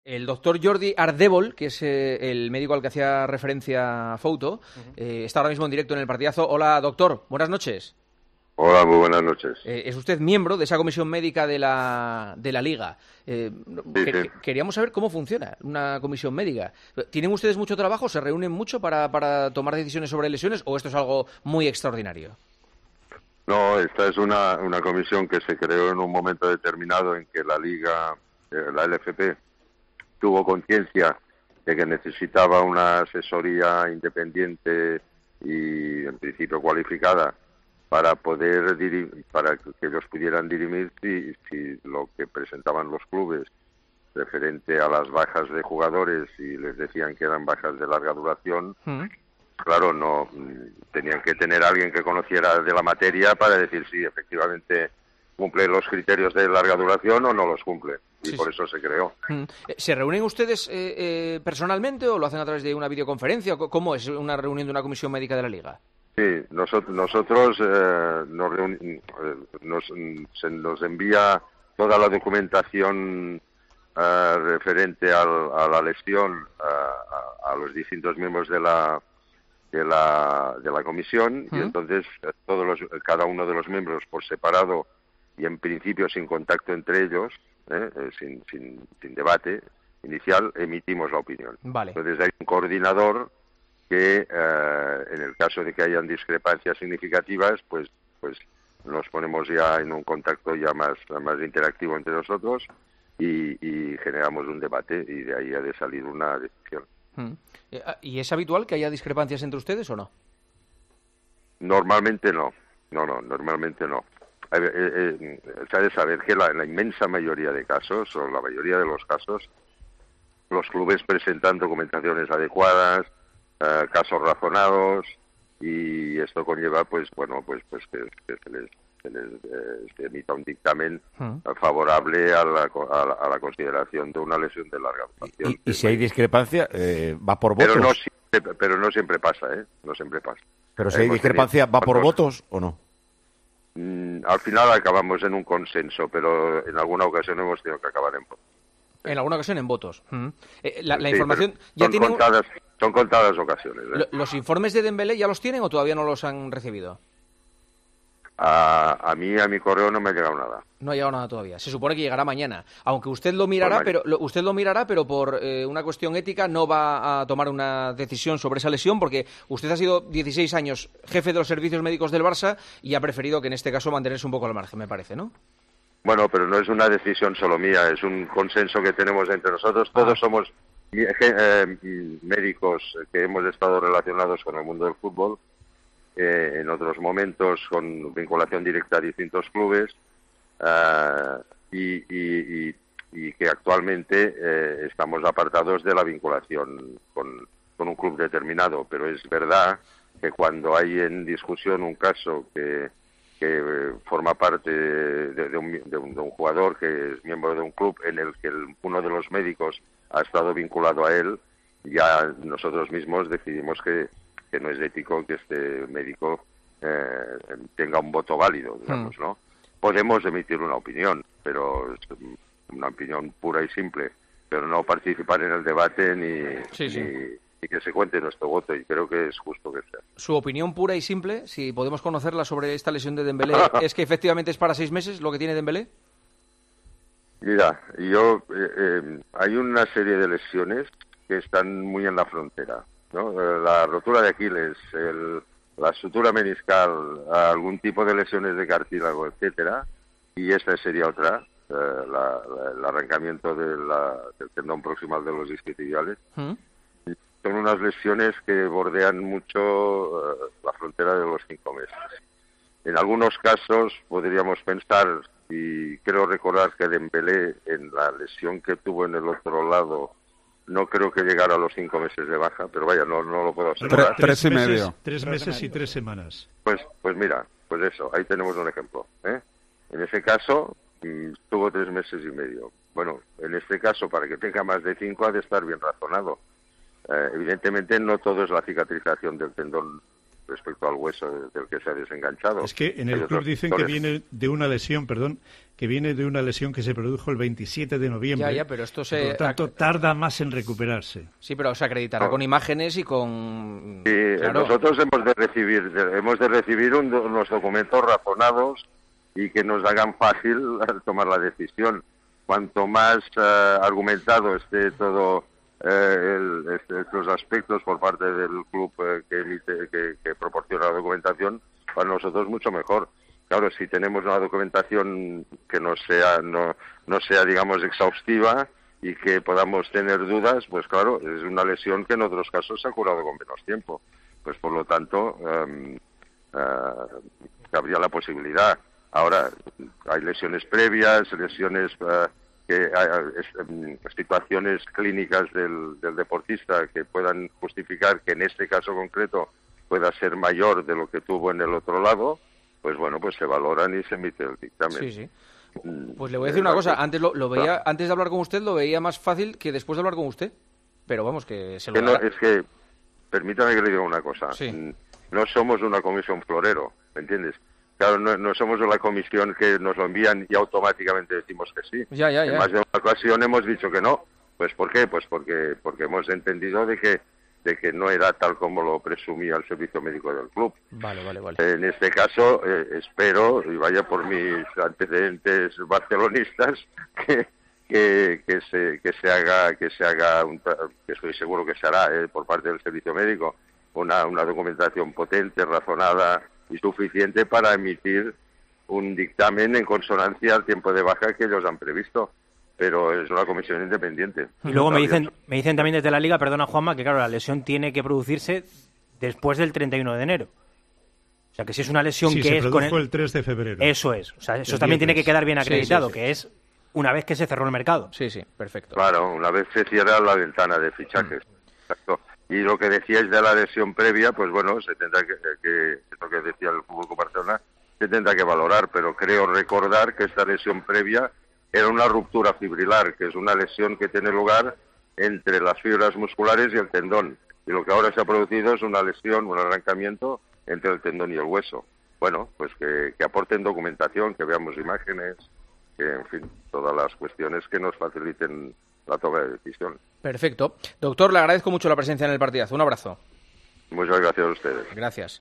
El doctor Jordi Ardèvol, que es el médico al que hacía referencia Fouto, está ahora mismo en directo en el partidazo. Hola, doctor, buenas noches. Hola, muy buenas noches. Es usted miembro de esa comisión médica de la Liga. Sí. Queríamos saber cómo funciona una comisión médica. ¿Tienen ustedes mucho trabajo? ¿Se reúnen mucho para tomar decisiones sobre lesiones o esto es algo muy extraordinario? No, esta es una comisión que se creó en un momento determinado en que la Liga, la LFP, tuvo conciencia de que necesitaba una asesoría independiente y en principio cualificada para para que ellos pudieran dirimir si lo que presentaban los clubes referente a las bajas de jugadores y les decían que eran bajas de larga duración, claro, no tenían que tener a alguien que conociera de la materia para decir si efectivamente cumple los criterios de larga duración o no los cumple. Y por eso se creó. ¿Se reúnen ustedes personalmente o lo hacen a través de una videoconferencia? ¿Cómo es una reunión de una comisión médica de la Liga? Sí, nosotros se nos envía toda la documentación referente a la lesión a los distintos miembros de la comisión y entonces cada uno de los miembros por separado y en principio sin contacto entre ellos, sin debate inicial, emitimos la opinión. Vale. Entonces hay un coordinador que en el caso de que hayan discrepancias significativas, pues nos ponemos ya en un contacto ya más interactivo entre nosotros y generamos un debate y de ahí ha de salir una decisión. ¿Y es habitual que haya discrepancias entre ustedes o no? Normalmente no. Normalmente no. Se ha de saber que la inmensa mayoría de casos, o la mayoría de los casos, los clubes presentan documentaciones adecuadas, casos razonados, y esto conlleva que se les emita un dictamen favorable a la consideración de una lesión de larga duración. ¿Y si hay discrepancia, va por votos? Pero no siempre pasa, No siempre pasa. ¿Pero si hay discrepancia, va por votos o no? Al final acabamos en un consenso, pero en alguna ocasión hemos tenido que acabar en votos. En alguna ocasión en votos. La Sí, información ya tiene... Son contadas ocasiones. ¿Los informes de Dembélé ya los tienen o todavía no los han recibido? A mi correo no me ha llegado nada. No ha llegado nada todavía. Se supone que llegará mañana. Aunque usted lo mirará, pero por una cuestión ética no va a tomar una decisión sobre esa lesión porque usted ha sido 16 años jefe de los servicios médicos del Barça y ha preferido que en este caso mantenerse un poco al margen, me parece, ¿no? Bueno, pero no es una decisión solo mía, es un consenso que tenemos entre nosotros. Todos somos médicos que hemos estado relacionados con el mundo del fútbol, en otros momentos con vinculación directa a distintos clubes, y que actualmente estamos apartados de la vinculación con un club determinado. Pero es verdad que cuando hay en discusión un caso que forma parte de un jugador que es miembro de un club en el que uno de los médicos ha estado vinculado a él, ya nosotros mismos decidimos que no es ético que este médico tenga un voto válido, digamos, ¿no? Podemos emitir una opinión, pero es una opinión pura y simple, pero no participar en el debate ni que se cuente nuestro voto, y creo que es justo que sea. Su opinión pura y simple, si podemos conocerla sobre esta lesión de Dembélé, ¿es que efectivamente es para 6 meses lo que tiene Dembélé? Mira, hay una serie de lesiones que están muy en la frontera, ¿no? La rotura de Aquiles, la sutura meniscal, algún tipo de lesiones de cartílago, etcétera, y esta sería otra, el arrancamiento del tendón proximal de los isquiotibiales. Son unas lesiones que bordean mucho la frontera de los 5 meses. En algunos casos podríamos pensar, y creo recordar que Dembélé, en la lesión que tuvo en el otro lado, no creo que llegara a los 5 meses de baja, pero vaya, no lo puedo asegurar. 3 y medio. 3 meses y 3 semanas. Pues mira, pues eso, ahí tenemos un ejemplo, En ese caso, tuvo 3 meses y medio. Bueno, en este caso, para que tenga más de 5, ha de estar bien razonado. Evidentemente, no todo es la cicatrización del tendón respecto al hueso del que se ha desenganchado. Es que en el club dicen que viene de una lesión, que se produjo el 27 de noviembre. Ya, pero esto por lo tanto, tarda más en recuperarse. Sí, pero se acreditará con imágenes y con... Sí, claro. Nosotros hemos de recibir unos documentos razonados y que nos hagan fácil tomar la decisión. Cuanto más argumentado esté todo estos aspectos por parte del club que proporciona la documentación, para nosotros mucho mejor. Claro, si tenemos una documentación que no sea digamos exhaustiva y que podamos tener dudas, pues claro, es una lesión que en otros casos se ha curado con menos tiempo. Pues por lo tanto, habría la posibilidad. Ahora, hay lesiones previas, situaciones clínicas del deportista que puedan justificar que en este caso concreto pueda ser mayor de lo que tuvo en el otro lado, pues bueno, pues se valoran y se emite el dictamen. Sí, sí. Pues le voy a decir una cosa, antes antes de hablar con usted lo veía más fácil que después de hablar con usted, pero vamos, que se lo es que, permítame que le diga una cosa, sí. No somos una comisión florero, ¿me entiendes? Claro, no somos la comisión que nos lo envían y automáticamente decimos que sí. Ya. En más de una ocasión hemos dicho que no. Pues ¿por qué? Pues porque hemos entendido de que no era tal como lo presumía el servicio médico del club. Vale. En este caso, espero, y vaya por mis antecedentes barcelonistas, que se haga, que estoy seguro que se hará por parte del servicio médico, una documentación potente, razonada y suficiente para emitir un dictamen en consonancia al tiempo de baja que ellos han previsto. Pero es una comisión independiente. Y luego me dicen también desde la Liga, perdona Juanma, que claro, la lesión tiene que producirse después del 31 de enero. O sea, que si es una lesión que se produjo el 3 de febrero. Eso es. O sea, eso también tiene que quedar bien acreditado, sí. Que es una vez que se cerró el mercado. Sí, perfecto. Claro, una vez se cierra la ventana de fichajes. Exacto. Y lo que decíais de la lesión previa, pues bueno, se tendrá que lo que decía el Fútbol Barcelona, se tendrá que valorar, pero creo recordar que esta lesión previa era una ruptura fibrilar, que es una lesión que tiene lugar entre las fibras musculares y el tendón. Y lo que ahora se ha producido es una lesión, un arrancamiento entre el tendón y el hueso. Bueno, pues que aporten documentación, que veamos imágenes, que en fin, todas las cuestiones que nos faciliten la toma de decisión. Perfecto. Doctor, le agradezco mucho la presencia en el partidazo. Un abrazo. Muchas gracias a ustedes. Gracias.